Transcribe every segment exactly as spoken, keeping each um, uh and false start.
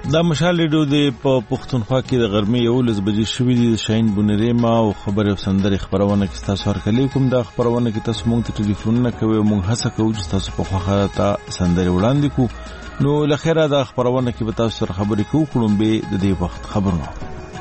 دا مشال ریډیو د په پښتونخوا کې د غرمې یولس بجې شوې دي. شاهین بونریما او خبرې او سندرې خبرونه کې تاسو هرکلی کوم. دا خبرونه کې تاسو مونږ ته ټلیفونونه کوي او مونږ هڅه کوو چې تاسو په خوښه ته سندرې وړاندې کوو. نو لخیره دا خبرونه کې به تاسو سره خبرې کوو. کړم به د دې وخت خبرونه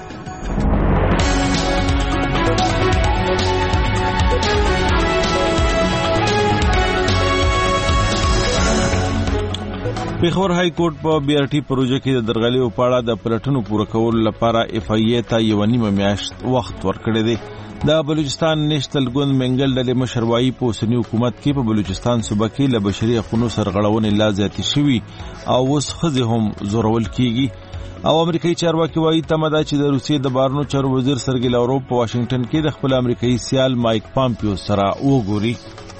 پیښور های کورټ په بي ار ټي پروژه کې د درغلي په اړه د پلټنو پوره کولو لپاره اف ای ای ته یو نیمه میاشت وخت ورکړی دی. د بلوچستان نېشنل ګوند منګل ډلې مشر وايي په اوسني حکومت کې په بلوچستان صوبه کې له بشري حقوقو سرغړونې لا زیاتې شوي او اوس ښځې هم زورول کیږي. او امریکایي چارواکي وايي تمه ده چې د روسیې د بهرنیو چارو وزیر سرګی لاوروف په واشنگټن کې د خپل امریکایي سیال مایک پامپیو سره وګوري.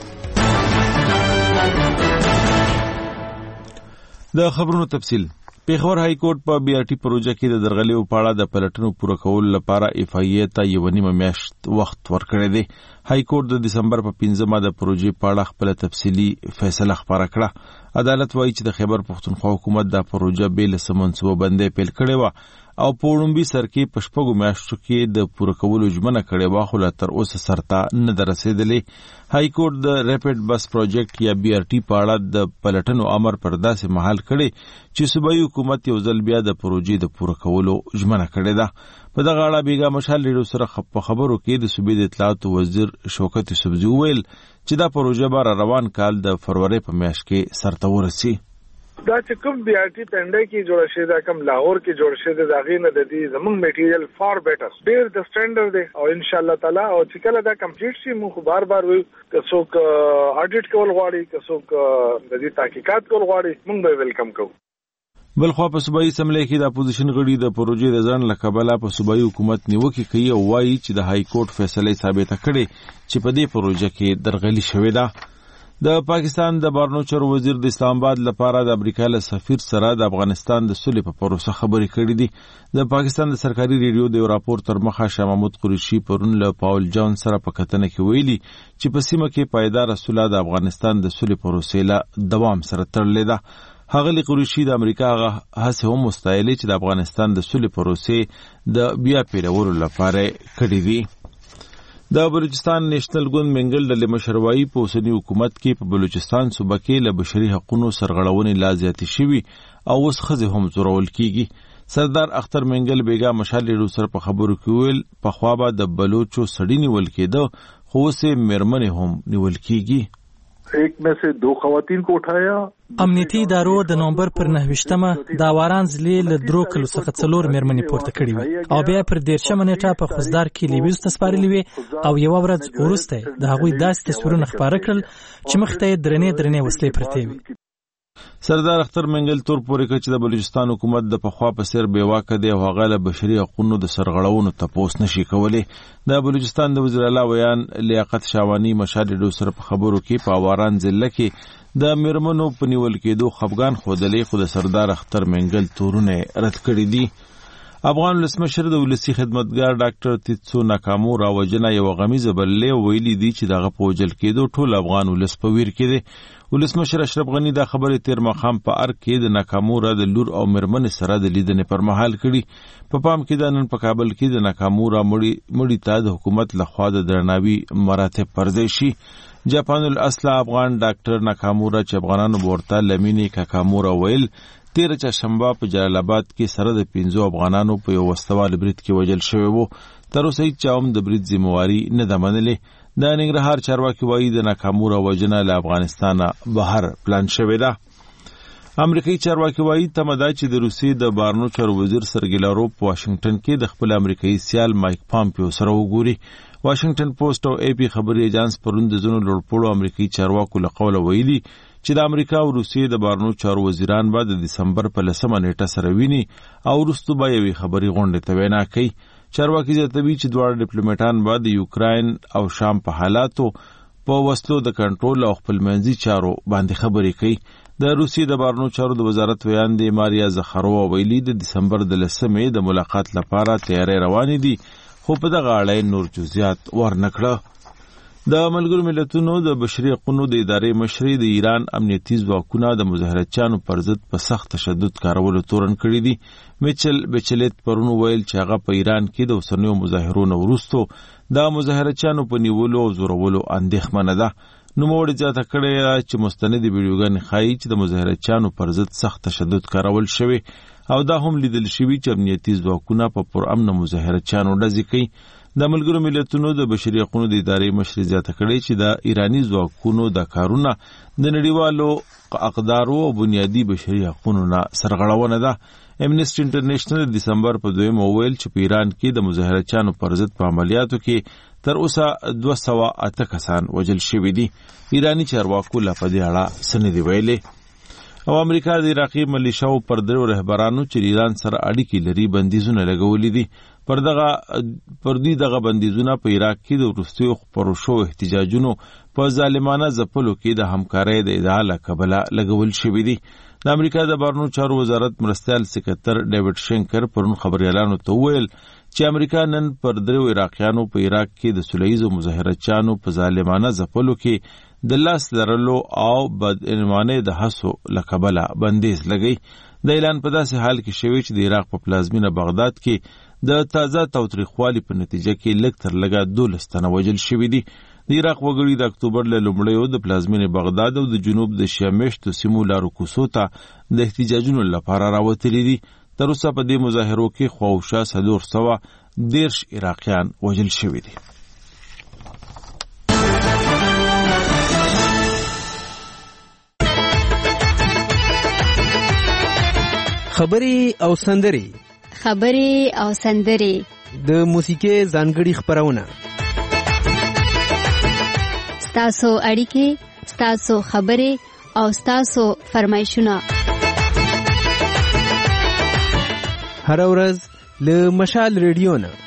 د خبرونو تفصیل. پیښور های کورټ په بي ار ټي پروژه کې د درغلي په اړه د پلټنو پوره کولو لپاره اف ای ای ته یو نیمه میاشت وخت ورکړی دی. های کورټ د دسمبر په پنځمه د پروژې په اړه خپل تفصیلي فیصله خبره کړه. عدالت وایي چې د خیبر پښتونخوا حکومت دا پروژه بې له څه منصوبه بندۍ پیل کړې وه او په وړومبي سر کې په شپږو میاشتو کې د پوره کولو ژمنه کړې وه، خو لا تر اوسه سرته نه ده رسېدلې. های کورټ د ریپډ بس پروجیکټ یا بي ار ټي په اړه د پلټنو امر پر داسې مهال کړی چې صوبایي حکومت یو ځل بیا د پروژې د پوره کولو ژمنه کړې ده. په دغه اړه بیګا مشال ریډیو سره په خبرو کې د صوبې د اطلاعاتو وزیر شوکت یوسفزي وویل چې دا پروژه به روان کال د فروری په میاشت کې سرته ورسي. دا چې کوم بي ار ټي پنده کې جوړ شوی دا کوم لاهور کې جوړ شوی دا غي نه د دې زمونږ میټیریل فار بیټر ډیر د سټانډرډ دی او ان شاء الله تعالی او چې کله دا کمپلیټ شي موږ بار بار وي که څوک اډیټ کول غواړي که څوک د دې تحقیقات کول غواړي موږ به ویلکم کوو. بلخوا په صوبایي اسمبلی کې د اپوزیشن غړي د پروژې د ځان له کبله په صوبایي حکومت نیوکې کوي او وایي چې د های کورټ فیصله ثابته کړې چې په دې پروژه کې درغلي شوې ده. د پاکستان د بهرنیو چارو وزیر د اسلام آباد لپاره د امریکا له سفیر سره د افغانستان د صلح په پروسه خبرې کړې دي. د پاکستان د سرکاري ریډیو د راپور تر مخه شاه محمود قریشي پرون له پاول جان سره په کتنه کې ویلي چې په سیمه کې پایدار صلح د افغانستان د صلح پروسې له دوام سره تړلې ده. هغه قریشي د امریکا هغه هڅې هم مستایلې چې د افغانستان د صلح پروسې د بیا پیلولو لپاره کړې دي. د بلوچستان نېشنل ګوند منګل ډلې مشر وايي په اوسني حکومت کې په بلوچستان صوبه کې له بشري حقوقو سرغړونې لا زیاتې شوي او اوس ښځې هم زورول کیږي. سردار اختر منګل بیګا مشال ریډیو سره په خبرو کې ویل پخوا به د بلوچو سړي نیول کېده خو اوس یې میرمنې هم نیول کیږي. ایک میں سے دو خواتین کو اٹھایا. امنیتي ادارو د نومبر پر نهویشتمه د اواران ضلع له درو کلو څخه څلور میرمنې پورته کړې وې او بیا پر دیرشمه نیټه په خوزدار کې لیویز ته سپارلې وې او یوه ورځ وروسته د هغوی داسې تصویرونه خپاره کړل چې مخ ته یې درنې درنې وسلې پرتې وې. سردار اختر منګل تور پورې کړ چې د بلوچستان حکومت د پخوا په څیر بې واکه دی او هغه له بشري حقوقو د سرغړونو تپوس نشي کولی. د بلوچستان د وزیر اعلی ویان لیاقت شاوانی مشال ریډیو سره په خبرو کې په اواران ضلع کې د میرمنو په نیول کېدو خفګان ښودلی خو د سردار اختر منګل تورونه رد کړي دي. افغان ولسمشر د ولسي خدمتګار ډاکټر تیتسو ناکامورا وجنه یو غمیزه بللې ویلي دي چې دغه په وجل کېدو ټول افغان ولس په ویر کې دی. ولسمشر اشرف غنی دا خبرې تیر ماښام په ارګ کې د ناکامورا د لور او میرمنې سره د لیدنې پر مهال کړي. په پام کې د نن په کابل کې د ناکامورا مړي مړي ته د حکومت لخوا د درناوي مراتب پرځای شي. جاپان الاصل افغان ډاکټر ناکامورا چې افغانانو ورته لمینې کاکامورا ویل تیر چهارشنبه په جلال آباد کې سره د پنځو افغانانو په یو وسوال برید کې وژل شوی وو. تر اوسه هیڅ چا هم د برید ذمہواري نه ده منلې. د ننګرهار چارواکي وایي د ناکامورا وژنه له افغانستانه بهر پلان شوې ده. امریکایي چارواکي وایي تمه ده چې د روسیې د بهرنیو چارو وزیر سرګی لاوروف په واشنګټن کې د خپل امریکایي سیال مایک پامپیو سره وګوري. واشنګټن پوسټ او اے پی خبري ایجانس پرون د ځینو لوړپوړو امریکایي چارواکو له قوله ویلي چې د امریکا او روسیې د بهرنیو چارو وزیران به د دسمبر په لسمه نیټه سره ویني او وروسته به یوې خبري غونډې ته وینا کوي. چارواکي زیاتوي چې دواړه ډیپلوماټان به د یوکراین او شام په حالاتو په وسلو د کنټرول او خپلمنځي چارو باندې خبرې کوي. د روسیې د بهرنیو چارو د وزارت ویاندې ماریا زخاروا ویلي د دسمبر د لسمې د ملاقات لپاره تیاری روانې دي خو په دغه اړه نور جزئیات ورنکړه. د ملګرو ملتونو د بشري حقوقو د ادارې مشري د ایران امنیتي ځواکونه د مظاهرچیانو پر ضد په سخت تشدد کارولو تورن کړی دي. میچل بچلیت پرونو ویل چې هغه په ایران کې د اوسنیو مظاهرونو وروسته د مظاهرچیانو په نیولو او زورولو اندېښمنه ده. نوموړي زیاته کړې چې مستندې ویډیوګانې ښایي چې د مظاهرچیانو پر ضد سخت تشدد کارول شوی او دا هم لیدل شوي چې امنیتي ځواکونه په پرامنه مظاهرچیانو ډزې کوي. د ملګرو ملتونو د بشري حقوقو د ادارې مشر زیاته کړې چې د ایرانی ځواکونو د کارونه د نړیوالو اقدارو او بنیادی بشري حقوقو نه سرغړونه ده. امنیسټي انټرنیشنل د دسمبر په دویم ویل چې په ایران کې د مظاهرچیانو پر ضد په عملیاتو کې تر اوسه دوه سوه اته کسان وژل شوي دي. ایرانی چارواکو لا په دې اړه څه نه دي ویلي. او امریکا د عراقي ملیشاو پر درو رهبرانو چې ایران سره اړیکې لري بندیزونه لګولي دي. پر دغه پر دې دغه بندیزونه په عراق کې د وروستیو خپرو شوو احتجاجونو په ظالمانه ځپلو کې د همکارۍ د ادعا له کبله لګول شوي دي. د امریکا د بهرنیو چارو وزارت مرستیال سکرتر ډیوډ شینکر پرون خبريالانو ته وویل چې امریکا نن پر درو عراقیانو په عراق کې د سولهییزو مظاهرچیانو په ظالمانه ځپلو کې د لاس لرلو او بدعنوانۍ د هڅو له کبله بندیز لګی. د اعلان په داسې حال کې شوی چې د عراق په پلازمینه بغداد کې د تازه تاوتریخوالي په نتیجه کې لږ تر لږه دولس تنه وژل شوي دي. د عراق وګړي د اکتوبر له لومړیو د پلازمینې بغداد او د جنوب د شیعه میشتو سیمو لارو کوڅو ته د احتجاجونو لپاره راوتلي دي. تر اوسه په دې مظاهرو کې خواوشا څلور سوه دېرش عراقیان وژل شوي دي. خبري او سندري خبري او سندري د موسیقي ځانګړي خبرونه ستاسو اړیکې ستاسو خبري او ستاسو فرمایشونه هر ورځ له مشال ریډیو نه.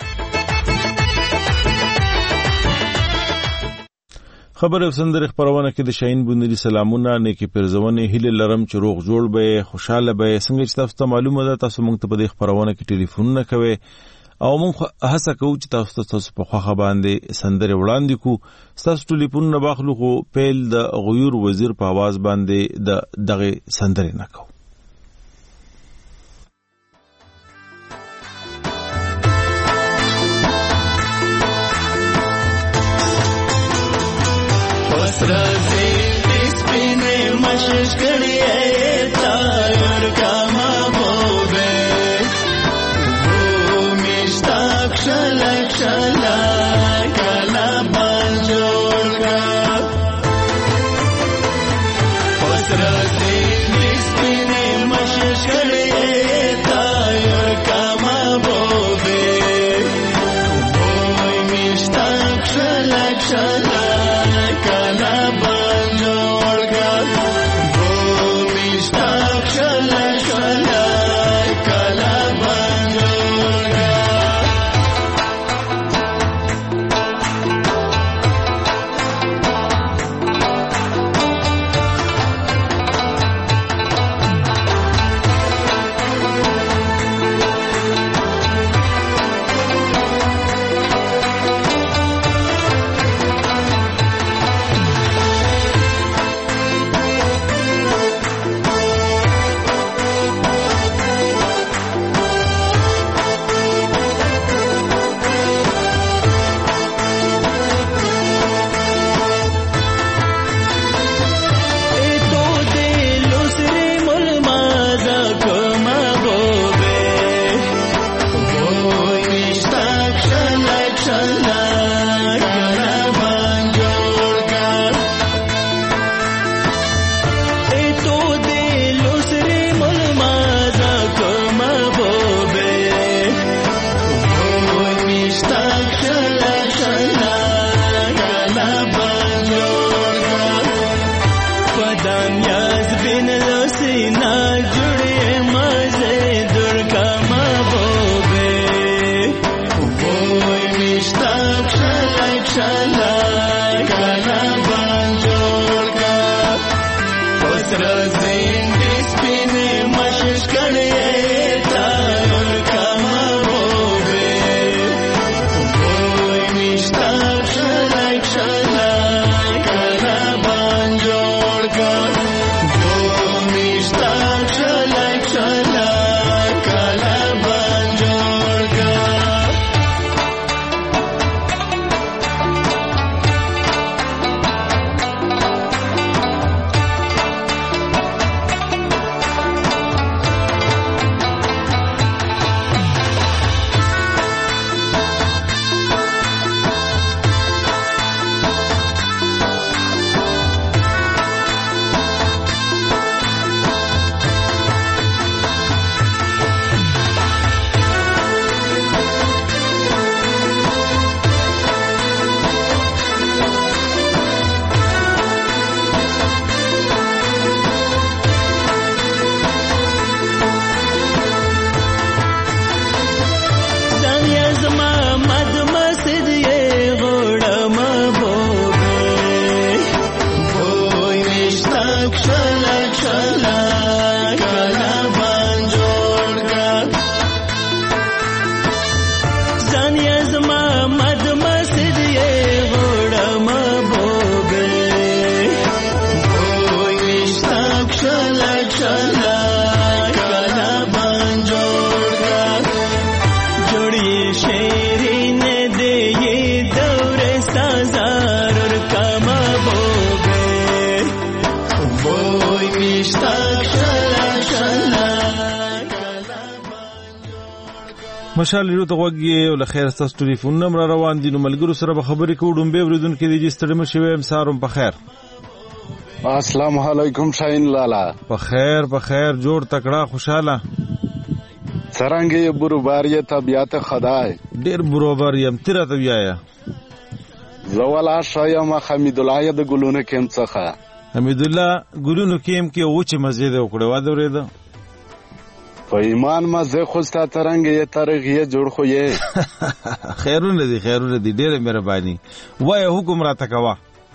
خبر او سندري خبرونه کې د شاهین بوندري سلامونه نیکی پرزونه هیله لرم چې روغ جوړ به خوشاله به. څنګه چې تاسو ته معلومه ده تاسو موږ ته په دې خبرونه کې ټلیفون نه کوي او موږ هڅه کوو چې تاسو ته تاسو په خوخه باندې سندري وړاندې کو. تاسو ټلیفون نه باخلو خو پیل د غیور وزیر په आवाज باندې د دغه سندري نه کو. رازی سپینه مشش کړی تایر کا محبوبه او مشتاق شلک شلا کلا بال جوړ کا پس رازی سپینه مشش کړی تایر کا محبوبه او مشتاق شلک شلا کلا بال جوړ کا شیرین دے یہ دور سازار اور کما بوبے وای مشتاق شلا شلا مشال ته وګي او له خیر تاسو ټلیفون نمبر روان دي نو ملګرو سره به خبرې کوو ډومبه ورودونکو دي چې ستړي مشوي ام ساروم په خیر. السلام علیکم شاهین لالا. په خیر په خیر جوړ تکړه خوشاله څرنګه بروباری طبيعت خدای ډیر بروبر یم تیرا ته ویایا زوالا شایم حمید الله د ګلونو کېم څخه حمید الله ګلونو کېم کې او چې مسجد وکړه و دا ورېده په ایمان مزه خوستا څرنګه یې ترغیه جوړ خو یې خیرونه دي خیرونه دي ډیره مهرباني وای حکم را تکوا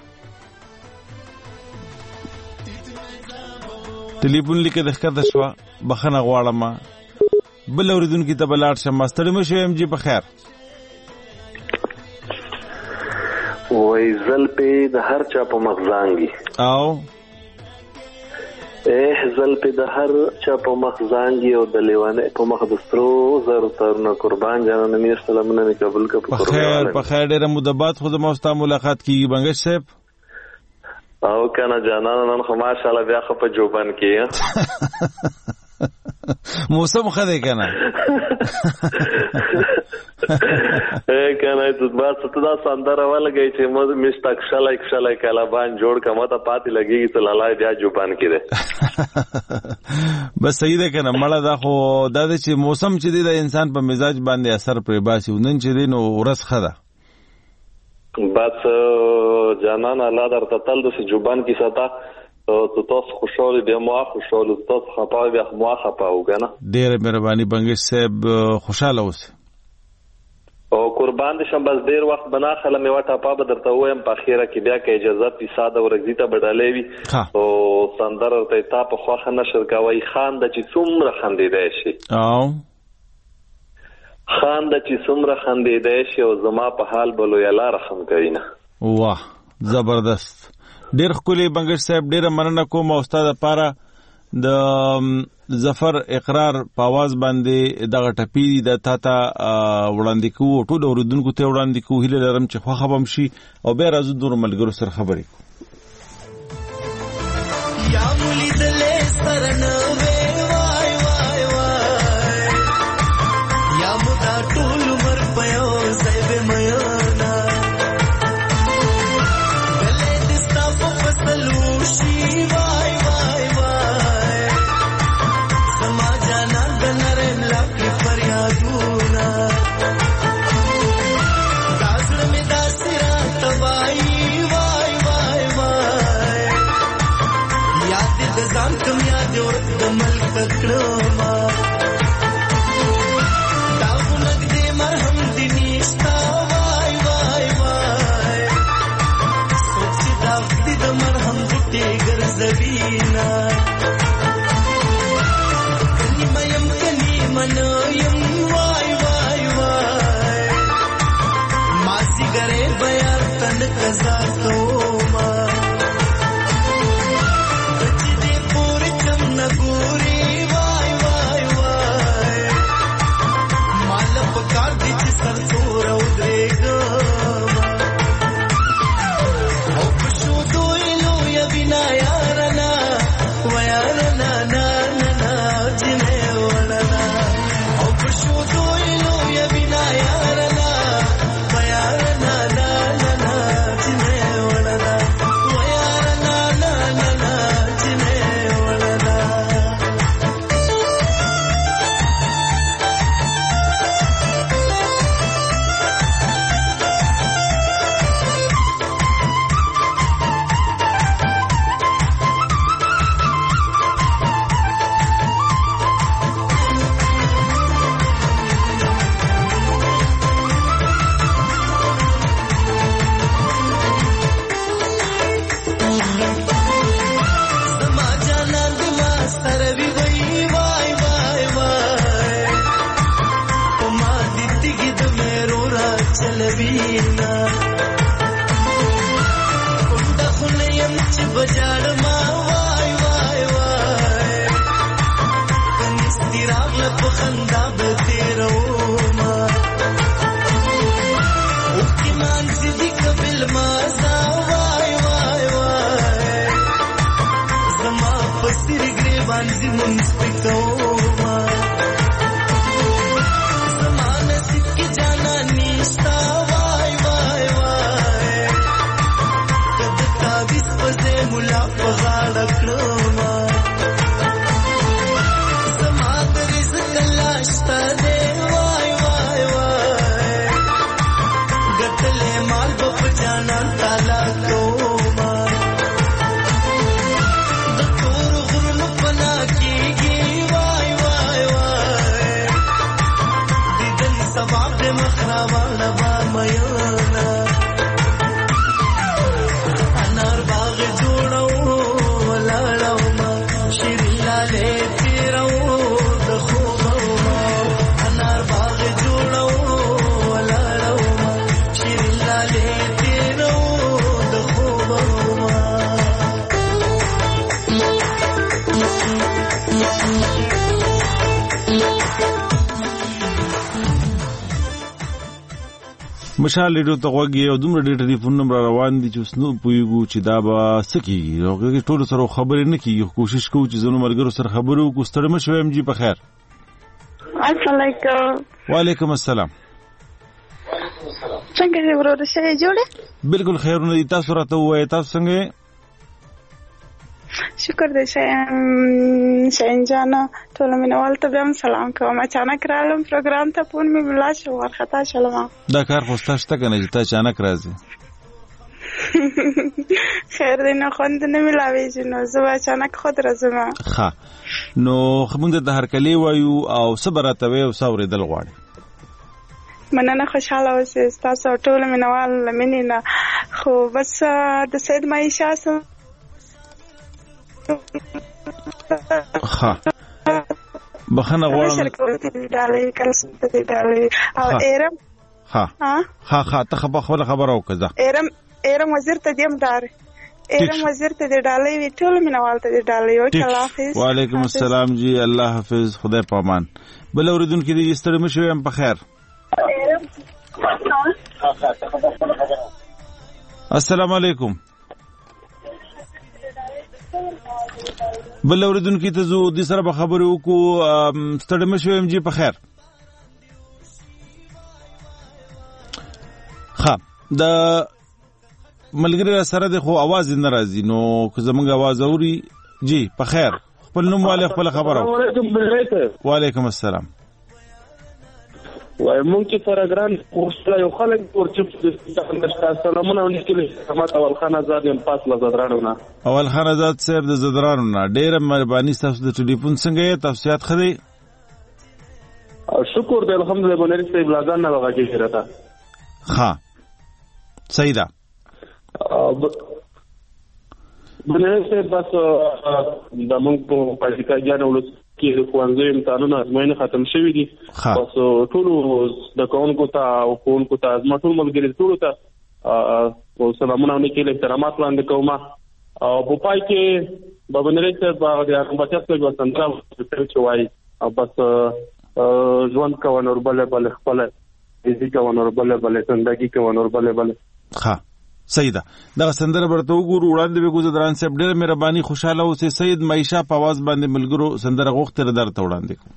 ټلیفون لیکه د ښکته شو بخنه غواړم بل اوریدونکو ته بلاړ شم ماستر مشه ام جی په خیر. وای زل په د هر چا په مخزانګي او اه زل په د هر چا په مخزانګي او د لیوانه په مخ د سترو زر ترنه قربان جانانه مې سلامونه می قبول کړ په خیر په خیر ډیره مدبات خو د موستا ملاقات کیږي بنګش صاحب او کنه جانانه نن خو ماشاءالله بیا خو په جوبن کې موسم خده کنه اے کنه تو بس ته دا سندره ولګی چې مو مستق شلای شلای کلابان جوړ کما ته پاتې لګیږي ته لاله بیا جوبان کړي بس صحیح ده کنه مړه دا خو دا چې موسم چې دی د انسان په مزاج باندې اثر پرې باسي ونن چې دی نو ورس خده بس جانان الله درته تل د جوبان کی ستا تو تاسو خوشاله بیا مو خوشاله تاسو خپاو بیا مو خپاو کنه ډیره مهرباني بنګش صاحب خوشاله اوسه او قربان دې شم بس ډیر وخت بنا خله مې وټه پا به درته وایم په اخیره کې بیا کې اجازه پی ساده ورګزی ته بدلې وی او سندر ته تا په خوخه نشر کوي خان د چې څومره خندیدای شي او خان د چې څومره خندیدای شي او زما په حال بلو یلا رحم کوي نه واه زبردست ډیر خولي بنګش صاحب ډیره مننه کوم او استاد لپاره د ظفر اقرار په आवाज باندې دغه ټپی د تا ته وړاندې کوو ټول اوردونکو ته وړاندې کوو هیله لرم چې خو خبم شي او بیا راځو د ملګرو سره خبرې یا مولي دلې سرنوي وای وای وای یا مدا ټول مر پيو زيب ميانا مخرابانه با میانا انار باغ جوړو ولاړو ما شیرین لاله تیرو د خوبو ما انار باغ جوړو ولاړو ما شیرین لاله تیرو د خوبو ما مشال ریډیو ته غوږی او دومره ډېر ټلیفون نمبر روان دي چې اوس نو پوهېږو چې دا به څه کېږي هغې ټولو سره خبرې نه کېږي کوشش کوو چې زنو ملګرو سره خبرې وکړو ستړی مه شوی یم جي په خیر السلام علیکم وعلیکم السلام څنګه دې ورور شه جوړه بالکل خیرونه دي تاسو راته ووایئ تاسو څنګه شکر دې شه شاین جانا ټول مینوال ته هم سلام کوم اچانک رالم پروګرام ته پون می بلا شو ورختا شلم دا کار خو ستاسو ته کنه چې تا اچانک راځي خیر دې نه خوند نه ملاوي چې نو زه اچانک خود راځم ښه نو موږ د هر کلی وایو او صبر راته وي او ساورېدل غواړي مننه خوشاله اوسئ تاسو ټول مینوال لمنې نه خو بس د سید معیشه سره ها بخنه غواړم او ایرم ها ها ها ته خبر خبر او کزه ایرم ایرم وزیر ته دیم دار ایرم وزیر ته ډالۍ وی ټول مینوال ته ډالۍ او الله حافظ وعلیکم السلام جی الله حافظ خدای پامان بل اوریدونکو دې ستړي مشوي هم په خیر السلام علیکم بل اوریدونکو ته زه د سره به خبرې وکړو ستړي مه شوی یم جي په خیر ښه د ملګري را سره د خو اواز نه راځي نو که زمونږ اواز اوري جي په خیر خپل نوم والے خپل خبره وعلیکم السلام وای مونږ چې پروګرام ورسره یو خلک ورچې سلامونه ولیکلي حمد اول خان آزاد یم پاس له زدرانو نه اول خان آزاد صاحب د زدرانو نه ډېره مهرباني ستاسو د ټلیفون څنګه یې تفصیلات ښه دی شکر دی الحمدلله بنري صاحب لازم نه وغږېږي راته ښه صحیح ده بنري صاحب بس د مونږ په پالیکا جان ولس کې د ښوونځیو امتحانونه ازموینې ختم شوي دي بس ټولو زده کوونکو ته او ښوونکو ته زما ټول ملګري ټولو ته سلامونه ولیکل احترامات وړاندې کوم او په پای کې به بنري صاحب د بچا صاحب یوه سندره چې وایي بس ژوند کوه نور بلې بلې خپله عزي کوه نور بلې بلې زندګي کوه نور بلې بلې ښه صحیح ده دغه سندره برته وګورو وړاندې به ګوزدران صاحب ډېر مهرباني خوشاله اوسئ سید معیشه په اواز باندې ملګرو سندره غوښتې درته وړاندې کړو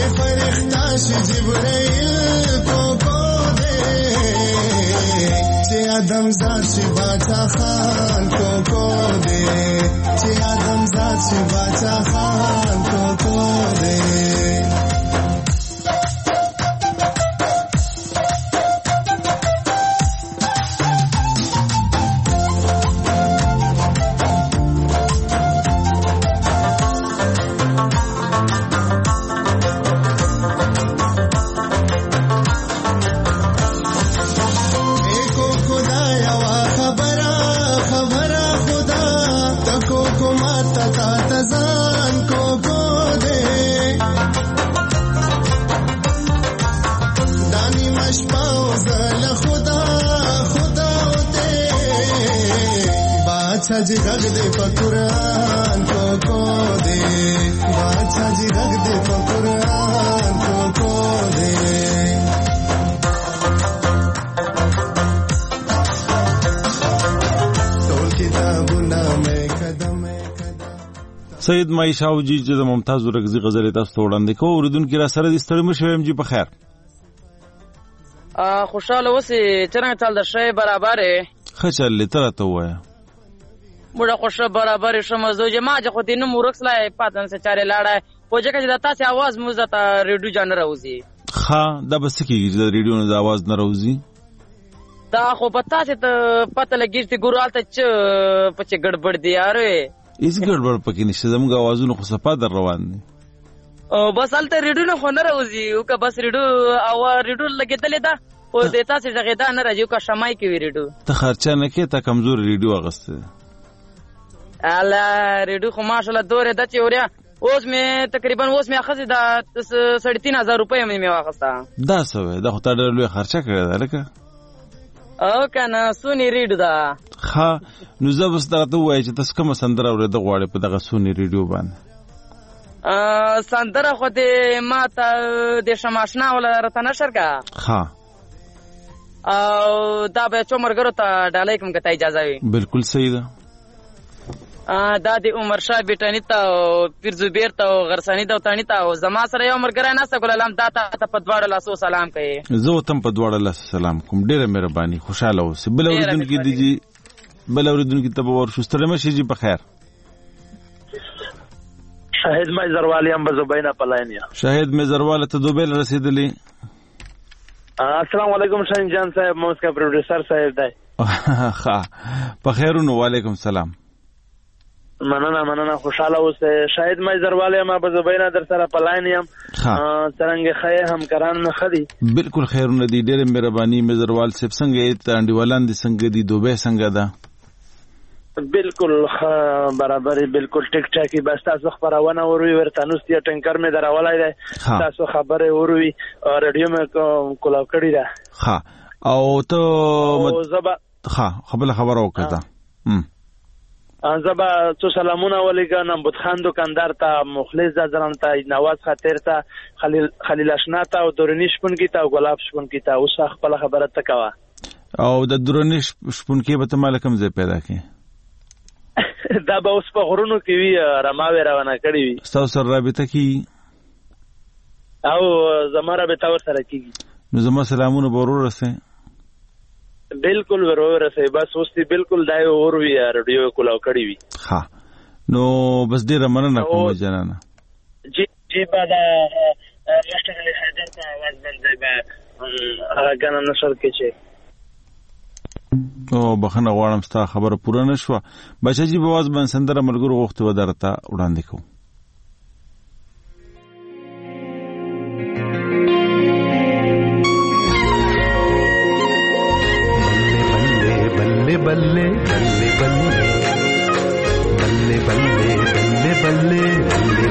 فرښتہ شي جبرائیل کوکو دے چې آدم ذات شي باچا خان کوکو دے چې آدم ذات شي باچا خان کوکو دے जी रख दे पकुरान को को दे बादशाह जी रख दे पकुरान को को दे टोल किताबुना में कदम سید مایشاو جی چې د ممتاز ورغزي غزل تاسو وړاندې کوو اوریدونکو را سره د ستړي مشوم جی په خیر ا خوشاله اوسې څنګه چل د شی برابرې خچل لتر ته وای موږ خوشا برابر شمه زوجه ما چې خو دې نو مورکسلای پاتن سره چاره لاړه پوجا کې د تاسو आवाज مو زتا ریډیو جان راوځي ها دا بس کېږي د ریډیو نه د आवाज نه راوځي دا خو پتا چې ته پته لګی چې ګورال ته چ پچ ګډبډ دی یاره هیڅ ګډبډ پکې نشته زموږ आवाजونه خو صفه در روان دي او بس الته ریډیو نه خو نه راوځي او که بس ریډیو او ریډیو لګیدلې دا او د تاسو څنګه دا نه راځي که شمای کې ریډیو ته خرچه نه کې ته کمزور ریډیو اغسته الا ریډیو خو ماشاءالله دوره د چوریا اوس می تقریبا اوس می اخذ دا ساڑھے تین هزار روپے می واخستا دا سوې دا خو تا ډېر لوی خرچه کړی دا لکه او کنه سونی ریډیو دا ها نو زه بس دا ته وای چې تاسو کوم سندره اورېده غواړې په دغه سونی ریډیو باندې ا سندره خو دې ما ته د شماشنا ولا رته نشر کا ها او دا به چومرګرو ته ډالۍ کوم کته اجازه وي بالکل صحیح ده دا د عمر شاه بیٹانی ته او پیر زبیر ته او غرسانی ته تانی ته او زما سره یو مرګره نه سګول علام دا ته په دواړه لاسو سلام کوي زه تم په دواړه لاسو سلام کوم ډیره مهرباني خوشاله اوسې بل اوریدونکو دی جی بل اوریدونکو ته ور شوستره مشي جی په خیر شاهد مې زروالی هم بزبینا پلاینیا شاهد مې زرواله ته دوبل رسیدلی السلام علیکم شاهین جان صاحب موسکا پروډوسر صاحب دی ها په خیرونو وعلیکم سلام مننه مننه خوشاله اوسه شاهد مې زرواله ما بزبینا در سره پلاینیم څنګه خیر همکاران نه خدي بالکل خیرونه دي ډېر مهرباني مې زروال صاحب څنګه تانډیوالان دي څنګه دي دوبه څنګه ده بالکل برابر بالکل ټیک ټاک بس تاسو خبرونه وروي ورته نو ستیا ټینکر مې دراولای دی تاسو خبره وروي رادیو مې کولاو کړی ده ها او ته ها خبره خبره وکړه زبا تو سلامونه ولیکم نمبود خان دکاندار ته مخلص ځان ته نواز خاطر ته خلیل خلیل اشنا ته او دورنی شپون کی ته او ګلاب شپون کی ته اوس خپل خبره تکوا او د دورنی شپون کی به ته مالکم زه پیدا کی دا به اوس په غرونو کې وی رماوي روانه کړی وی تاسو سره رابطه کی او زما رابطه ور سره کیږي نو زما سلامونه ورور رسې بالکل ورور رسې بس اوس دې بالکل دای اور وی رادیو کولاو کړی وی ها نو بس ډیره مننه کوم جنانه جی جی بادا مستر علی حیدر ته आवाज باندې به هغه کنه نشر کې چې او بخنه غواړم ستا خبره پوره نشوه بچا جی بواز باندې سندره ملګرو غوښته و درته وړاندې کوم बल्ले बल्ले बल्ले बल्ले बल्ले बल्ले बल्ले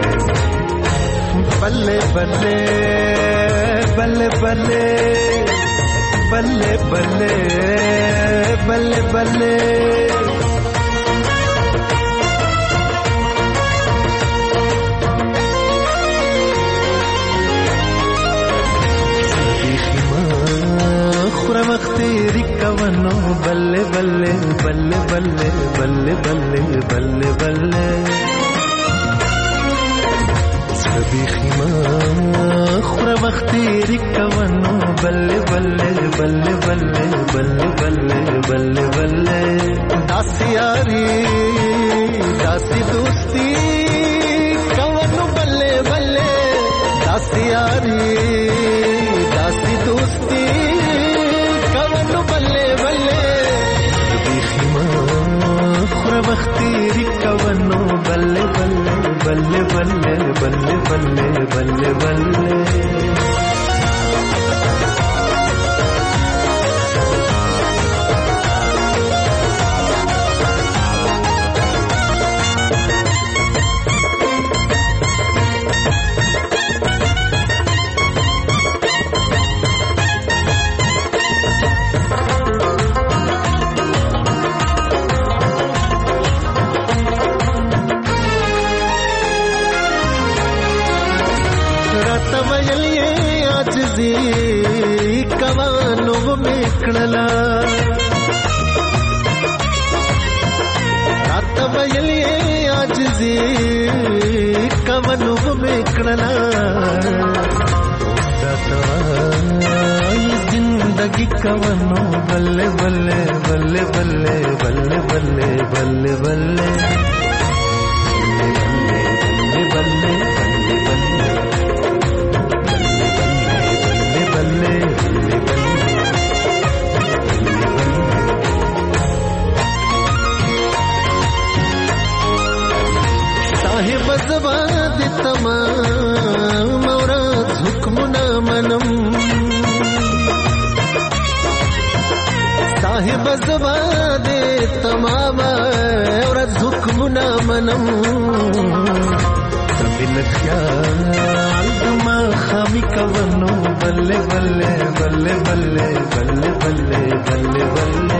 बल्ले बल्ले बल्ले बल्ले बल्ले बल्ले बल्ले बल्ले خرمختيري كونو بلّي بلّي بلّي بلّي بلّي بلّي بلّي بلّي بیخیما خور وختیری کوانو بله بله بله بله بله بله بله بله داسی یاری داسی دوستی کوانو بله بله داسی یاری داسی دوستی کوانو بله بله بیخیما خور وختیری کوانو بله بله بله بله بله بله بله بله कवानो मेकड़ला रात बयलिए आज जी कवानो मेकड़ला जिंदगी कवानो बल्ले बल्ले बल्ले बल्ले बल्ले बल्ले बल्ले बल्ले बल्ले बल्ले बजवाद तमाम औरत हुक्मुना मनम साहिब जवाद तमाम औरत हुक्मुना मनम सबिल ख्याल दमा खामी कवनो बल्ले बल्ले बल्ले बल्ले बल्ले बल्ले बल्ले बल्ले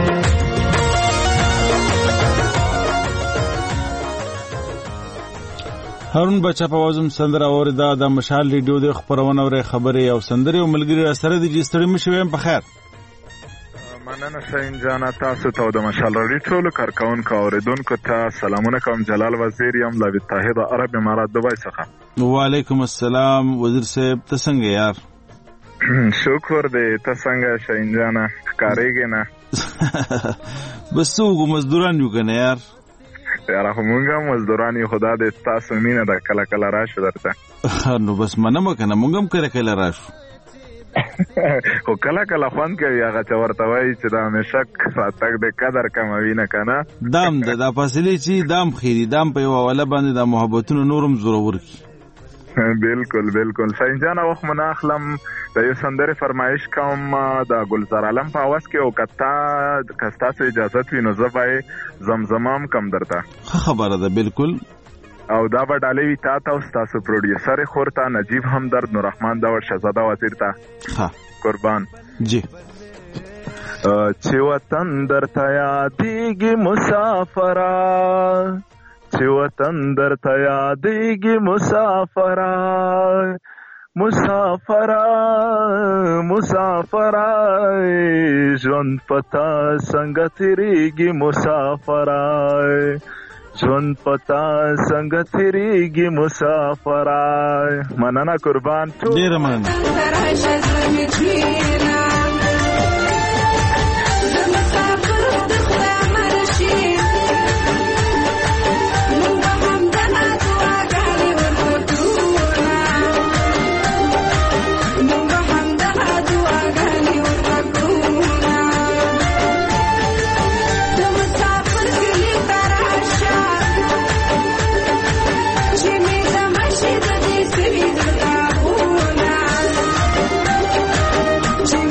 هارون بچا په وازم سندره اوریدا د مشال ریډیو د خبرونه او خبرې او سندره او ملګری سره د جستړی مشویم په خیر مننه شاین جان تاسو ته د مشال ریډیو ټول کارکونکو اوریدونکو ته سلامونه کوم. جلال وزیر یم له متحده عرب امارات دوبای څخه. وعلیکم السلام وزیر صاحب ته څنګه یار؟ شکر دې ته څنګه شاین جان کاریږي نه بس وګ مزدوران یو کنه یار یاره مونږه مزدوران یو خدا دې تاسو مینه د کله کله راشو درته نو بس منم کنه مونږ هم کله کله راشو خو کله کله خوند کوي هغه چې ورته وایي چې دا همیشه راتګ د قدر کموي نه کنه دام د دا فاصلې چې دام خیری دام په یو اوله باندې د محبتونو نورم زورور کی بالکل بالکل شاین جان وخت من اخلم د یو سندره فرمایش کوم د گلزار عالم په आवाज کې او کتا کستا سه اجازه وي نو زبای زمزمام کم درته خبره ده بالکل او دا به ډالې وی تا ته تاسو پروډوسر خورتا نجیب همدرد نور رحمان داور شهزاده وزیر ته ها قربان جی چې وطن درته یادېږي مسافره چې وطن درته یادېږي مسافره مسافره مسافره ژوند پتا څنګه تیریږي مسافره ژوند پتا څنګه تیریږي مسافره مننه قربان ډېره مننه She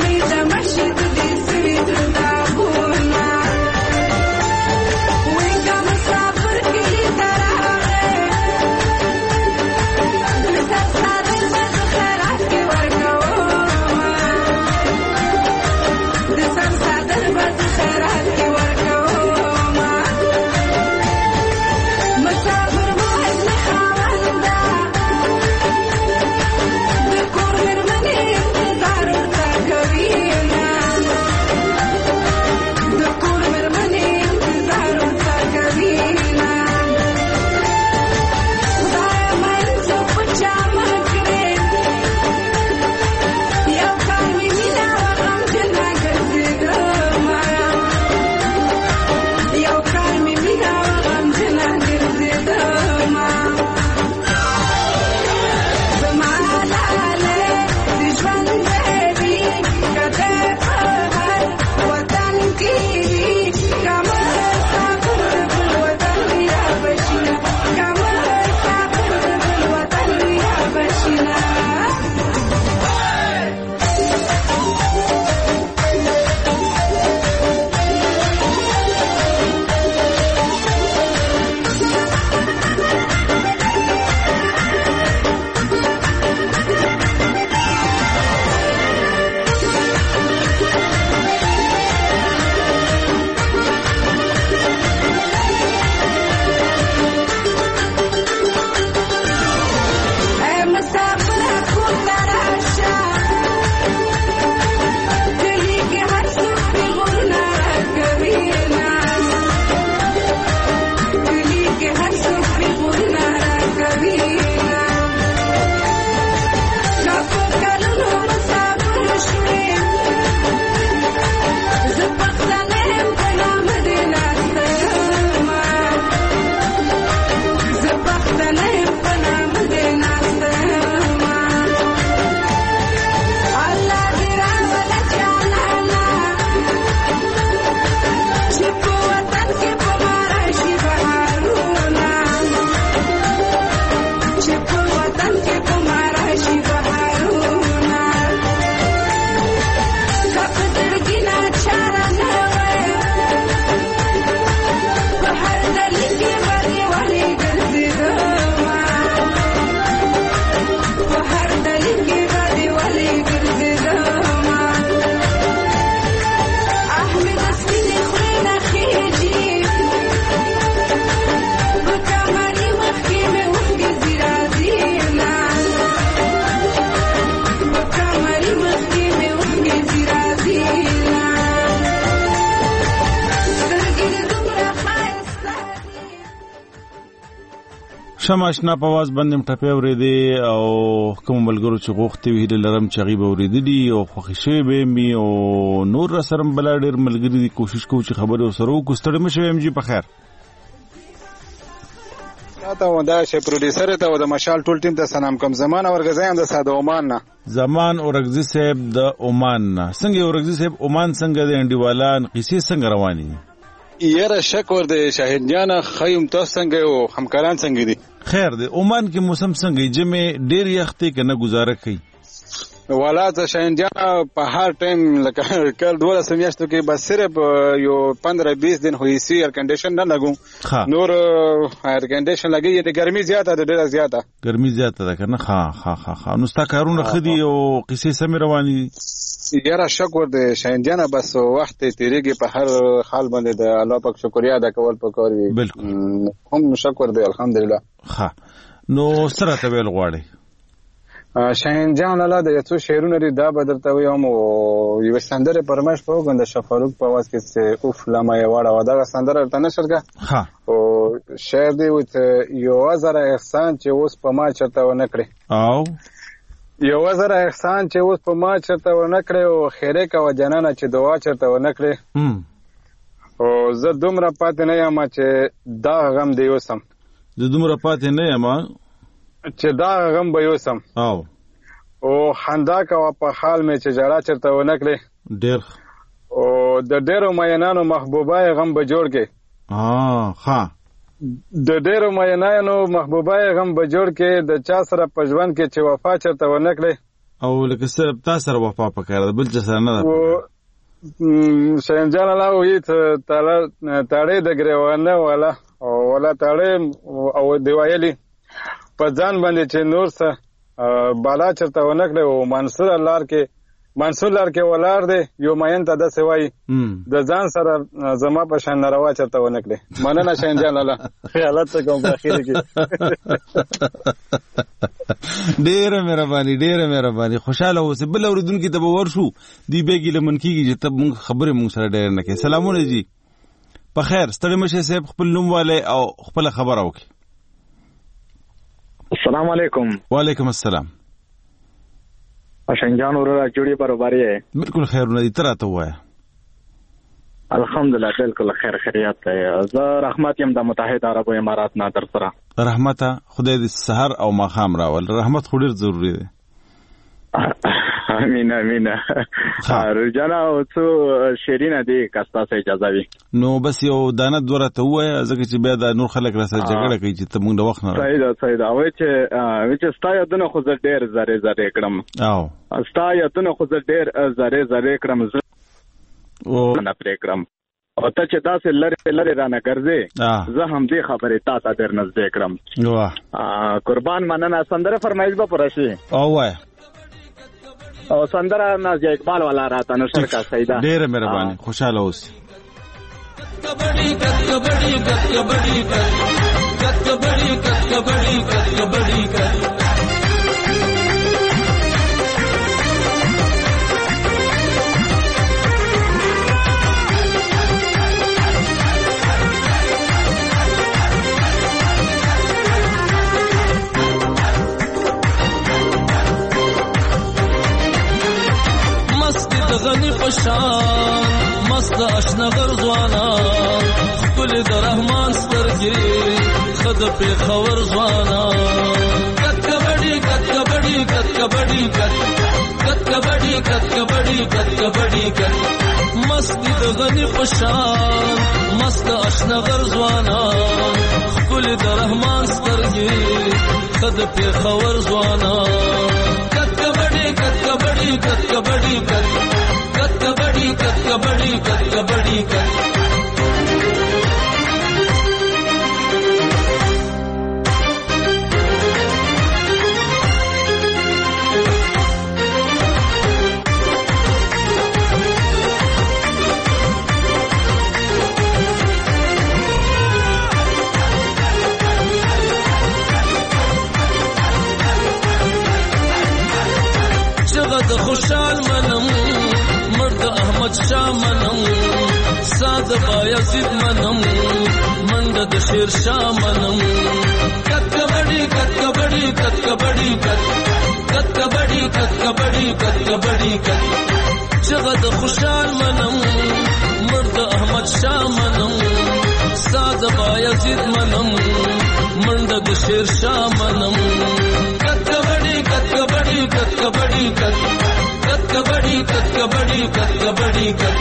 شماشنا په واز باندې مټپې اورېدې او کوم ملګرو چې غوښتي وي هیله لرم چې هغې به اورېدلي او خوښې شوې به یې مي او نور را سره بلا ډېر ملګري دي کوشش کوو چې خبرې ورسره وکړو ستړی مه شوې یم جي په خیر تاته و دا چې پروډیوسر ته و د مشال ټول ټیم ته سلام کوم زمان اورګزی هم د ساده عمان نه زمان اورګزی صاحب د عمان نه څنګه اورګزی صاحب عمان څنګه د انډیوالان قصې څنګه روانې دي یاره شکر د شاهد جان خیم تاسو څنګه او همکاران څنګه دي خیر دی عمان کې موسم څنګه جمع ډیر یخ دی کنه گزاره کوي والا ته شاهد جان په هر ټایم لکه کل دوه سمیاشتو کې بس صرف یو پندرہ بیس دن هوی سی ایر کنډیشن نه لګو نور ایر کنډیشن لګي د ګرمي زیاته ده ډیره زیاته ګرمي زیاته ده کنه ها ها ها نو ستا کارونه خدي او قصې سم رواني یاره شکر د شاهین جان بس وخت تیریږي په هر حال باندې د الله پاک شکریا ادا کول پکار وي بالکل هم شکر دی الحمدلله ها نو سره ته ویل غواړي شاهین جان الله د یو شعرونه لري دا بدرته وي هم یو سندره پرمش په وګند شفاروق په واس کې اوف لما یې واړه ودا سندره ته نشر کا ها او شعر دی وت یو زره احسان چې اوس په ما چرته و نکړي او یو زره احسان چې اوس په ما چرته و نکړي او خیره کا و جنانه چې دعا چرته و نکړي او زه دومره پاتې نه یم چې دا غم دی اوسم زه دومره پاتې نه یم چې دا غم به یوسم او او خندا کوه په حال مې چې جړه چرته و نکړي ډېر او د ډېرو مینانو محبوبه غم به جوړ کې ها ها د ډېرو مینانو محبوبه غم به جوړ کې د چا سره په ژوند کې چې وفا چرته و نکړي او لکه صرف تا سره وفا پکاره بل څه سره نه ده شاهین جان الله وی ته تاړې د ګریوانه والا او ولا تاړې او دیوایلی په ځان باندې چې نور څه بالا چرته ونکړي او منصور لار کې منصور لار کې ولار دی یو مین ته د سوي د ځان سره زما په شان ناروا چرته ونکړي مننه شاهین جان الله خیالات کوم په اخر کې ډېر مهرباني ډېر مهرباني خوشاله اوسه بل اوردونکو ته به ورشو دی بیګی لمن کیږي چې تب موږ خبره موږ سره ډېر نه کوي سلامونه جی په خیر ستړي مشه صاحب خپل نوم والے او خپل خبر اوکي السلام علیکم وعلیکم السلام اشنجان ورا جوړي برابرۍ بالکل خیرونه دي تر ته وای الحمدلله بالکل خیر خیریت ده زه رحمت یم د متحده عربو امارات نه در سره رحمت خدای دې سحر او ماخام راول رحمت خو ډیر ضروری ده امين امين رجانا او څو شیرینه دي کاستا سه اجازه وي نو بس یو دانه دوره ته وای ځکه چې بیا د نور خلک را سره جګړه کوي چې ته موږ د وخت نه صحیح ده صحیح ده وای چې وای چې ستا یادونه خو زه ډیر زره زره کړم او ستا یادونه خو زه ډیر زره زره کړم او نه پرې کړم او ته چې داسې لری لری رانه ګرځې زه هم دې خبرې تا ته در نږدې کړم واه قربان مننه سندره فرمایش به پرشي او وای او سندره ناز اقبال والا راته نشر کا سیدا ډېر مهرباني خوشاله اوس کبډی کبډی کبډی کبډی کبډی کبډی غنی پشان مست اشنا غرزوانا خپل د رحمان سترګې خد په خبر زوانا کټ کبډی کټ کبډی کټ کبډی کټ کبډی کټ کبډی کټ کبډی کټ مست د غنی پشان مست اشنا غرزوانا خپل د رحمان سترګې خد په خبر زوانا کټ کبډی کټ کبډی کټ کبډی کټ کبډی کټ کبډی کټ کبډی کټ جغد خوشال منم مرد احمد شاه منم ساد بایزید منم مند د شیر شاه منم کټ کټ کبډي کټ چغه د خوشال منم مرد احمد شاه منم ساز بایزید منم منډه د شیر شاه منم کټ کبډي کټ کبډي کټ کبډي کټ کټ کبډي کټ کبډي کټ کبډي کټ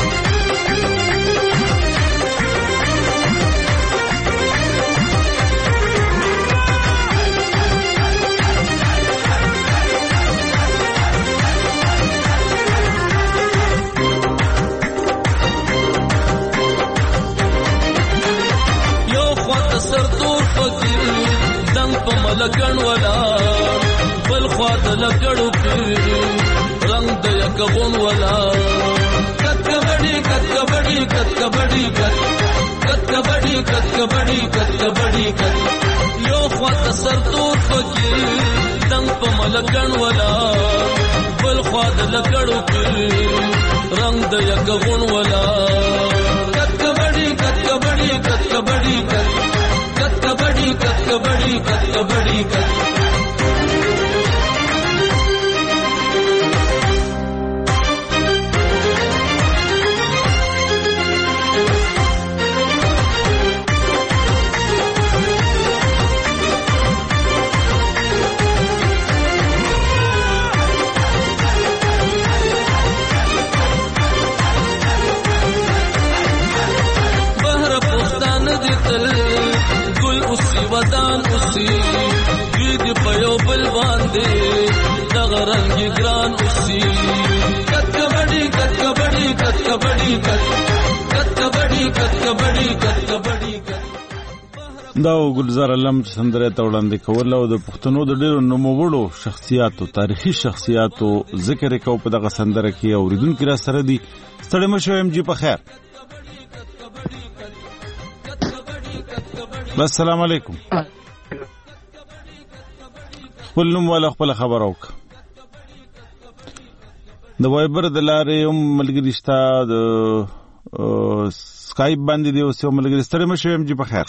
لګړ ولا بل خوا د لګړو پیر رنگ د یکغون ولا کټ کبډي کټ کبډي کټ کبډي کټ کټ کبډي کټ کبډي کټ کبډي کټ یو خوا د سرتور فقیر دنګ په ملګړ ولا بل خوا د لګړو پیر رنگ د یکغون ولا کټ کبډي کټ کبډي کټ کبډي کټ کبډي کټ کبډي کټ کبډي کټ بهر پښتان دي تل ګل اوسي ودان اوسي دوی دی په یو بل باندې دغه رنګ ګران اوسي کټ کبډي کټ کبډي کټ کبډي کټ کټ کبډي کټ کبډي کټ کبډي دا ګلزار علم چې سندره ته وړاندې کول او د پښتنو د ډیرو نوموړو شخصیاتو تاریخي شخصیاتو ذکر کو په دغه سندره کې اوریدونکو را سره دي ستړي مشو ام جی په خیر السلام علیکم خپل نوم والا خپل خبر اوک د وایبر د لارې هم ملګری شته د سکایپ باندې دی اوس یو ملګری ستړي مشو ام جی په خیر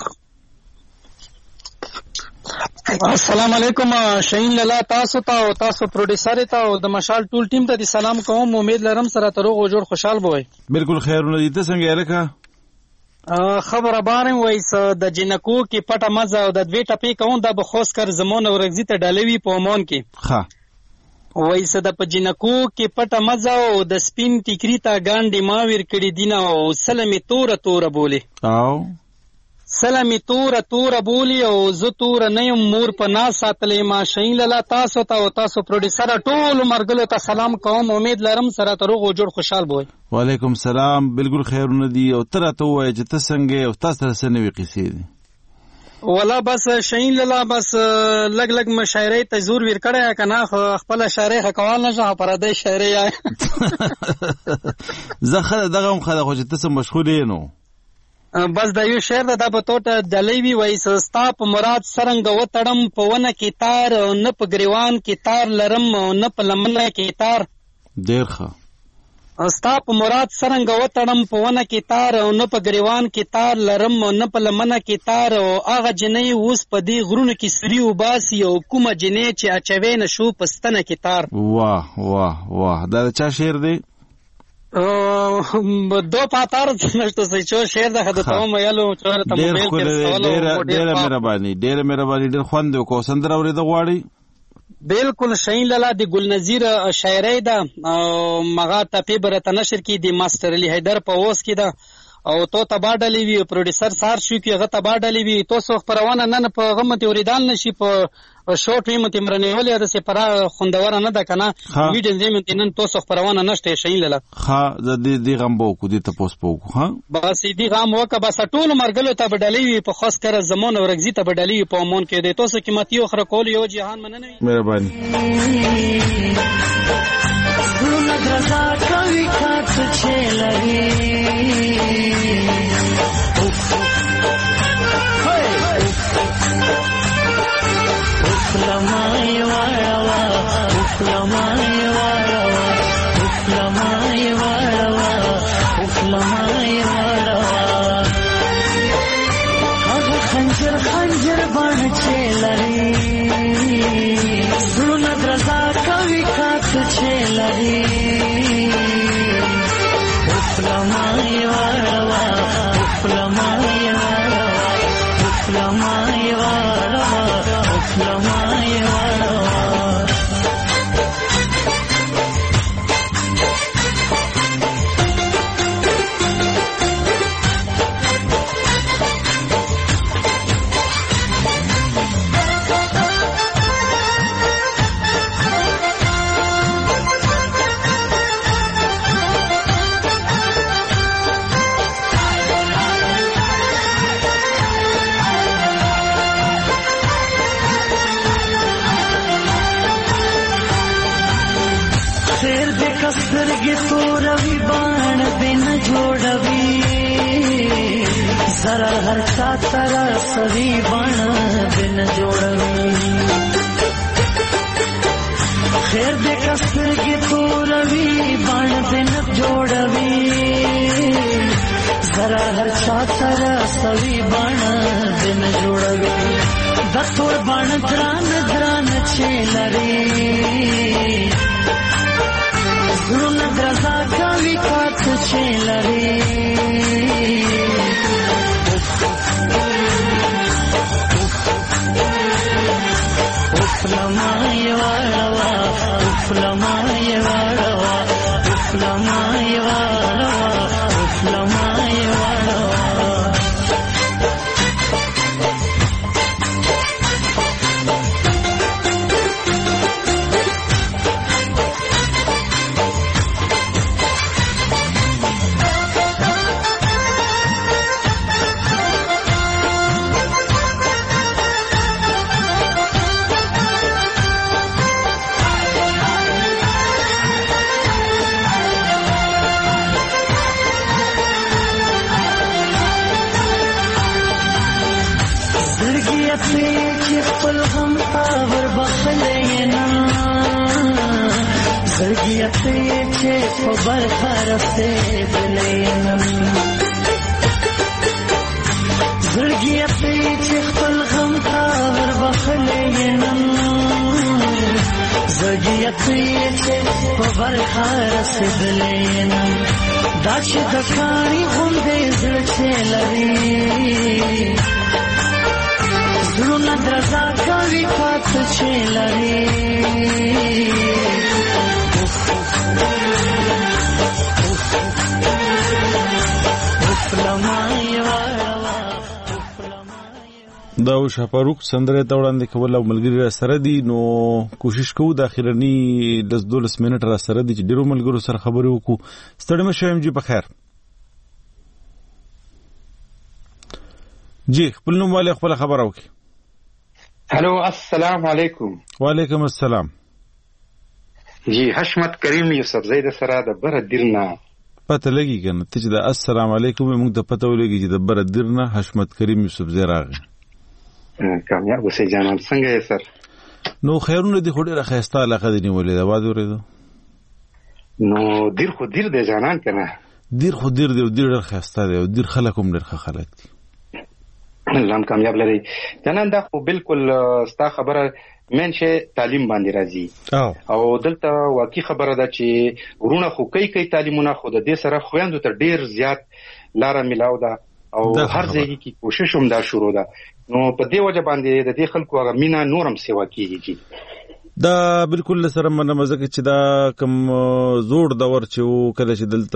السلام علیکم شاهین لالا تاسو ته او تاسو پروډوسر ته او د مشال ټول ټیم ته سلام کوم امید لرم سره تروغ او جوړ خوشحال بوي بالکل خیرونه دي ته څنګه الکه خبره بارم وایس د جنکو کې پټه مزه او د دوی ټپې کوم د بخوس کر زمون او رغزی ته ډالوي په مون کې ها وایس د په جنکو کې پټه مزه او د سپین ټیکری ته ګاندې ماویر کړي دینه او سلمې تور تور بوله او سلامي تور تور بولی او زه تور نه یم مور په ناس ساتلې ما شین لاله تاسو ته او تاسو پروډوسر ټول مرګلو ته سلام کوم امید لرم سره تروغ او جوړ خوشحال بوي وعلیکم سلام بالکل خیرونه دي او تر ته وای چې ته څنګه او تاسو سره نوې قصې دي ولا بس شین لاله بس لګ لګ مشاعره ته زور ور کړه کنه خپل شاعر حقوال نشه پردې شاعر یا زخه دغه خدای خو چې تاسو مشغول یې نو بس د یو شعر د په توټه دلوي وای سستا په مراد سرنګ وتړم په ونه کې تار نه په گریوان کې تار لرم نه په لمنه کې تار ډیر ښه ستا په مراد سرنګ وتړم په ونه کې تار نه په گریوان کې تار لرم نه په لمنه کې تار او هغه جنې اوس په دې غرونو کې سری او باسي او کومه جنې چې اچوي نه شو پستنه کې تار واه واه واه دا چا شعر دی دو پاتار نشته سې چې شعر د حد ته مېلو چور ته موبایل کې سوال ډېر ډېر مهرباني ډېر مهرباني ډېر خوند کو سندر اورې د غواړي بالکل شاهین لاله د ګل نذیر شاعرۍ ده مغا ټپې برته نشر کې د ماستر علي حیدر په اوس کې ده او تو تبادلې وی پروډوسر سار شو کې هغه تبادلې وی تو سو خبرونه نه په غمت اوریدال نشي په شورت ویم تمرنه ولې د سپرا خوندور نه ده کنه ویډیو زمين تنن تو سو خبرونه نشته شین لاله ها د دې دی غم بو کو دي ته پوس پو ها بس دې غم وکه بس ټول مرګلو ته بدلې وی په خاص کر زمون او رغزی ته بدلې په مون کې دې تو سو قیمتي او خره کول یو جهان مننه مهرباني نظر کوي کات چې لري لمای وړوا لمای وړوا لمای وړوا لمای وړوا هغه خنجر خنجر باندې لري زړه درزا کوي کات چې سترګې توروي باڼه دې نه جوړوي زرا هر چا ترا سوي باڼه دې نه جوړوي خیر دې کا سترګې توروي باڼه دې نه جوړوي زرا هر چا ترا سوي باڼه دې نه جوړوي د تور باڼه ګران ګران چې لري زړونه درزا کوي کاڅ چې لري اوف لما یې واړوه اوف لما یې واړوه اوف لما یې واړوه اوف لما یې واړوه خبر خرسته بلینم زړګي ته چې خپل غم تا ور بخلینم زړګي ته چې خبر خرسته بلینم دا چې د کاری غوندې زړه لري زړونه درزا کوي پات چې لري دا شاپاروک سندره ته وړاندې کول او ملګری را سره دي نو کوشش کوو د اخیرنی لس دولس منټ را سره دي چې ډیرو ملګرو سره خبرې وکړو ستړي مشه ام جی په خیر جی خپل نوم والے خپل خبر وکړي هلو السلام علیکم وعلیکم السلام جی حشمت کریم یوسف زید سره د بر دیرنا پته لګی کنه ته چې د السلام علیکم موږ د پته ولګی چې د بر دیرنا حشمت کریم یوسف زید راغی کامیاب اوسې جانان څنګه یې سر نو خیرونه دي خو ډیره خسته علاقه دی نیولې دا واد ورېدو نو دیر خو دیر دی جانان کنه دیر خو دیر دی او دیر ډیر خسته دی او دیر خلک هم ډیر خلک دي الله کامیاب لري جانان دا خو بالکل ستا خبره منشه تعلیم باندې راځي او دلته واقعي خبره ده چې ورونه خو کوي کوي تعلیمونه خو د دې سره خويندو ته ډیر زیات لار ملاو ده او هر ځای کې کوشش هم دا شروع ده نو په دې وجه باندې د دې خلکو هغه مینا نورم سیوا کیږي دا بالکل سره منه مزه چې دا کم زوړ دور چې کله چې دلته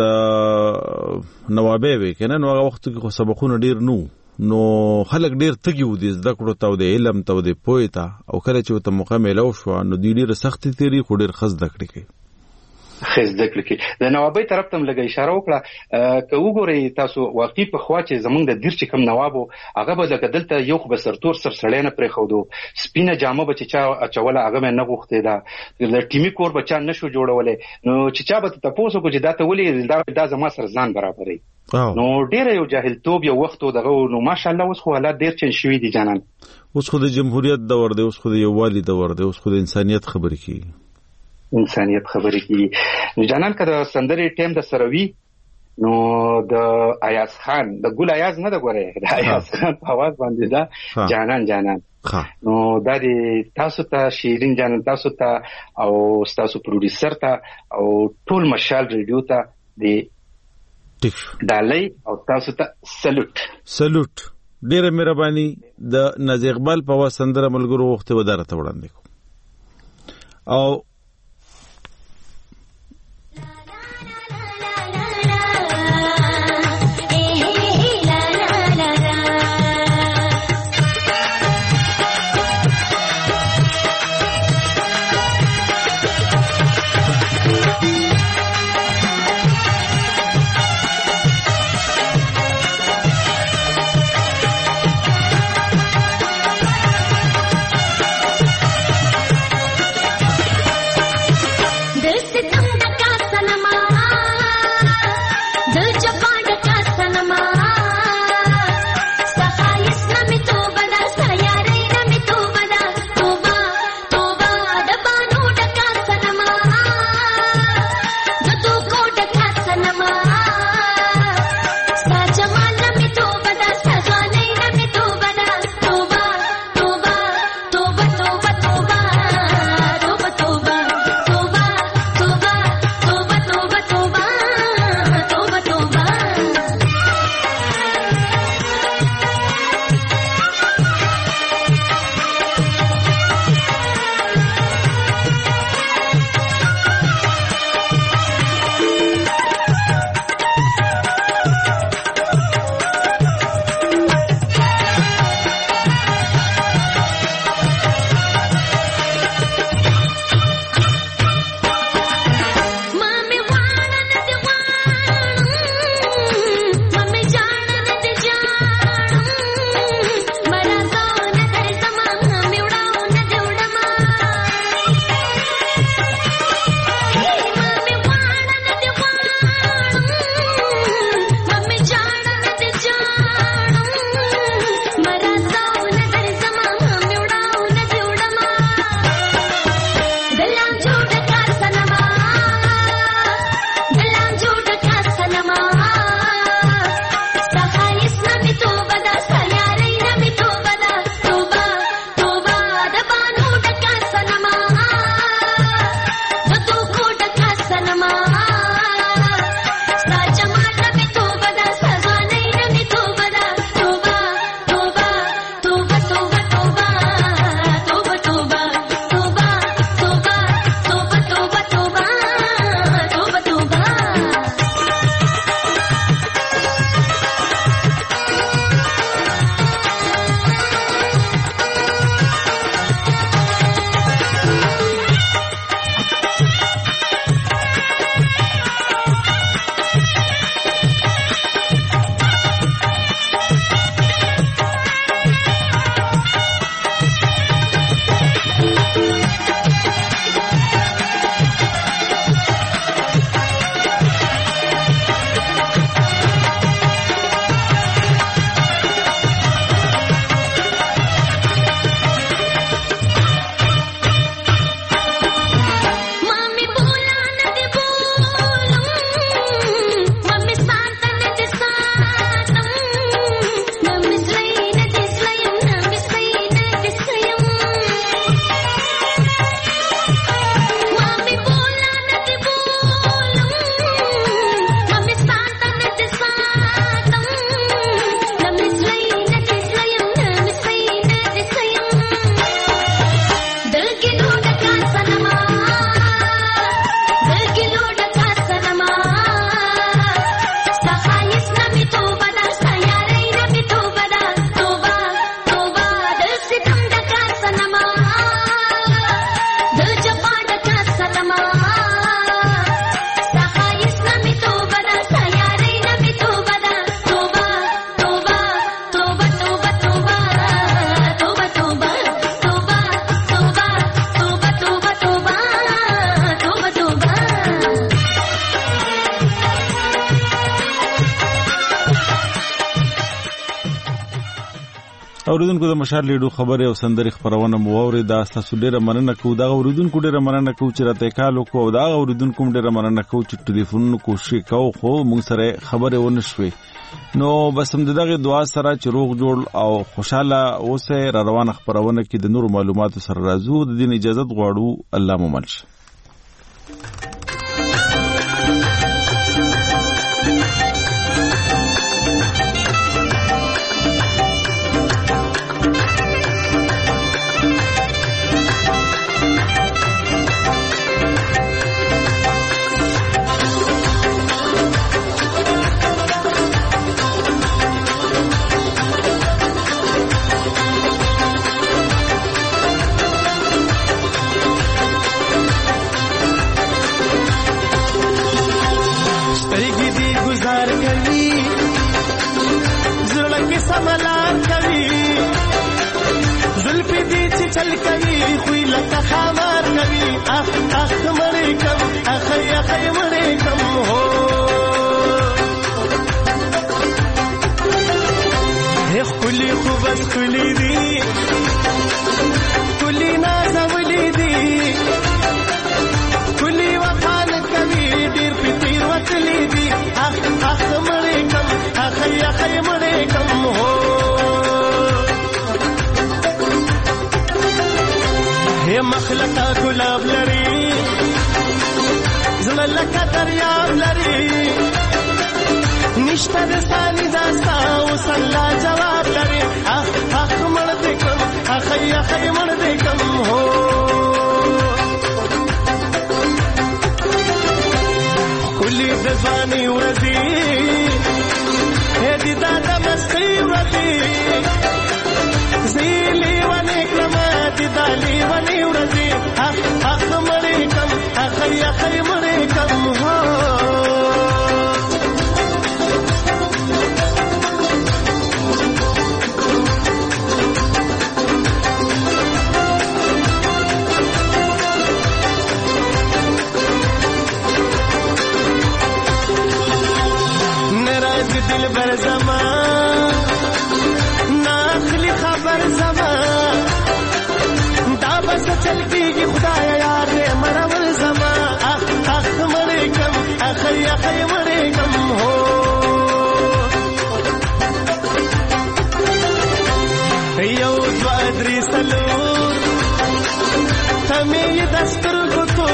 نوابه وي کنه نو هغه وخت کې خو سبقونه ډیر نو نو خلک ډیر تګي و دي زده کړو ته د علم ته د پوهې ته او کله چې ته موقع میلاو شو نو دی ډیر سخت تیری خو ډیر خز دکړي کوي خز دکړي کوي د نوابي طرف ته لګي اشاره وکړه که وګورئ تاسو واقعي په خوا چې زمونږ د دیر چې کم نوابو هغه به دلته یو خو به سرتور سر سړی نه پرې خودو سپینه جامه به چې چا اچوله هغه نه غوښتې ده د ټیمي کور به چا نشو جوړولې نو چې چا به تاسو کو چې دا ته ولې دا زما سر ځان برابرې نو ډیر یو جاهلتوب یو وخت دغه نو ماشاءالله اوس خو حالات ډیر چن شوي دي جانان اوس خو د جمهوریت دور دی اوس خو د یووالي دور دی اوس خو د انسانيت خبرې کی انسانيت خبرې کی جانان کده سندري ټیم د سروي نو د ایاز خان د ګل ایاز نه د غوړې د ایاز خان په आवाज باندې دا جانان جانان نو دا د تاسو ته شیرین جانان تاسو ته او تاسو پروډوسر ته او ټول مشال ریډیو ته د دالای او تاسو ته سلوټ سلوټ ډیره مهرباني د نازي اقبال په وسندره ملګرو وخت وداره ته وړاندې کو او اوریدونکو د مشال لیډو خبره او سندري خبرونه مو اوریدا تاسو ډیره مننه کوو دا اوریدونکو ډیره مننه کوو چې راته کال وکړو دا اوریدونکو ډیره مننه کوو چې ټلیفون کوشش کوو خو موږ سره خبره ونه شوي نو بس هم دغه دعا سره چې روغ جوړ او خوشاله اوسه را روانه خبرونه کې د نور معلوماتو سره راځو د دې اجازه غواړو الله مو منش چل کوي خوې لکه خامار کوي اخ اخ مړې کم اخې اخې مړې کم هو هیڅ کلی خو بس کلی دی کلی نازولې دی کلی وفان کوي ډېر پتیر وتلې دی اخ اخ مړې کم اخې اخې مړې کم هو هي مخلقه گلاب لري زړه لکه دریاب لري نشته د ثاني داستا اوس الله جواب لري اخ اخ مړ دې کم اخې اخې مړ دې کم هو کلی د ځواني ورځي هې دې دا د مستۍ ورځي زیلی ونی کلمات دالی ونی ورزی اخ اخ مړې کم اخې اخې مړې کم هو نراز دل بر زمان ناخلی خبر زمان دا بس چل کیږي خدایا یار دې مرول زما اخ اخ مړې کم اخې اخې مړې کم هو یو دوا درې سلور تمې دستر ګوتو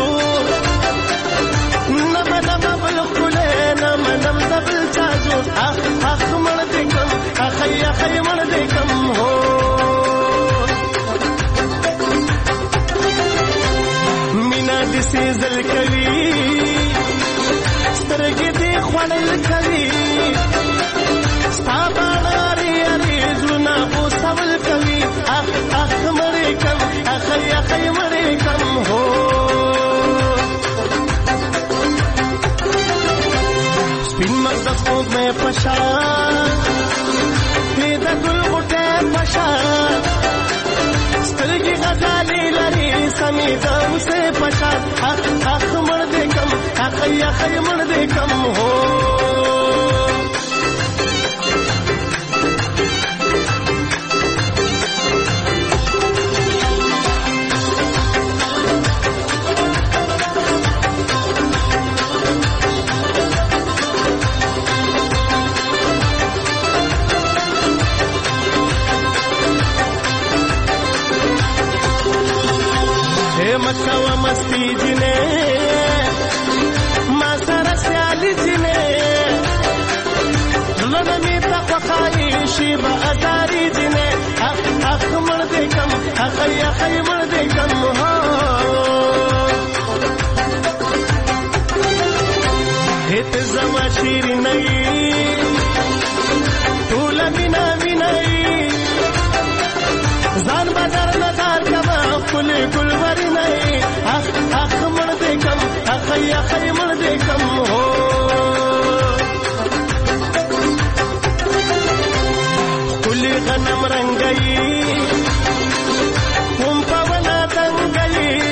نم نم بل خله نم نم زبل چاجو اخ اخ مړ دې کم اخې اخې مړ دې کم هو سیزل کوي سترګې دې خوړل کوي ستا باندې اړې زړه په سوال کوي اخ اخ مړې کم اخې اخې مړې کم هو سپین مزه سپوږ مې پشا دې د ګل غوټه پشا سترګې غزالې لري سمې دم سے پشا اخ اخ مړ دې کم اخې اخې مړ دې کم هو مکوا مستی جنے ما سره سیالی جنے لونه می تخخای شی با ازاری جنے اخ اخ مړ دې کم اخې اخې مړ دې کم هو هت زما شیری نه ټول مینا مینا ځان بازار نه دار کما کل کل وري نه اخ اخ مړ دې کم اخې اخې مړ دې کم هو کلی غنم رنگئی هم پونا دنگئی